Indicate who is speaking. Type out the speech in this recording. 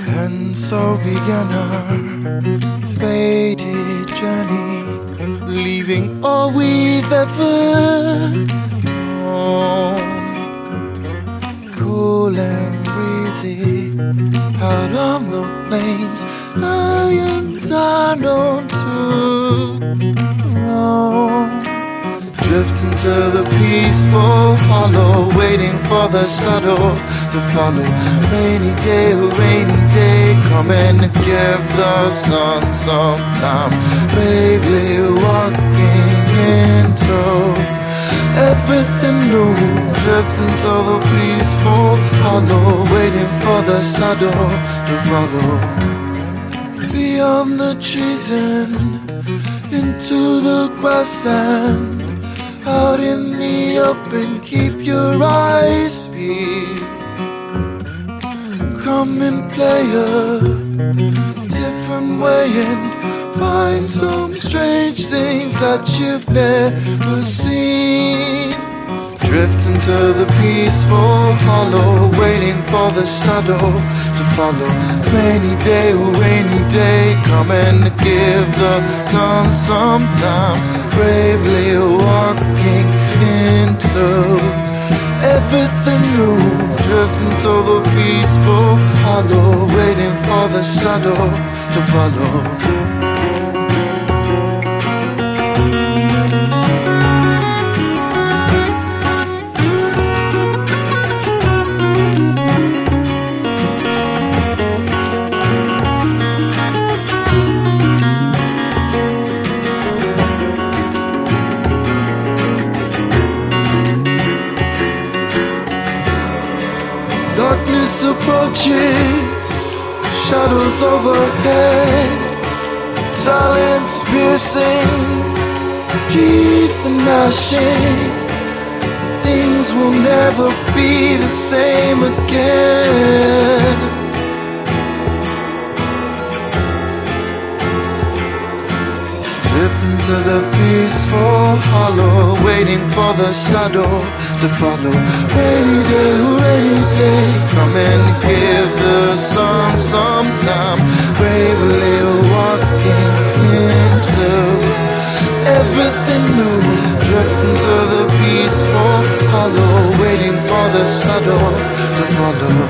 Speaker 1: And so began our fated journey, leaving all we've ever known. Cool and breezy, out on the plains, lions are known to roam. Drift into the peaceful hollow, waiting for the shadow to follow. Rainy day, come and give the sun some time. Bravely walking into everything new. Drift into the peaceful hollow, waiting for the shadow to follow. Beyond the trees and into the grassland, out in the open, keep your eyes peeled. Come and play a different way and find some strange things that you've never seen. Drift into the peaceful hollow, waiting for the shadow to follow. Rainy day, come and give the sun some time. Bravely walking into everything new. Drift into the peaceful hollow, waiting for the shadow to follow. Darkness approaches, shadows overhead, silence piercing, teeth gnashing. Things will never be the same again. Drift into the peaceful hollow, waiting for the shadow to follow. Rainy day, come and give the sun some time. Bravely walking into everything new. Drift into the peaceful hollow, waiting for the shadow to follow.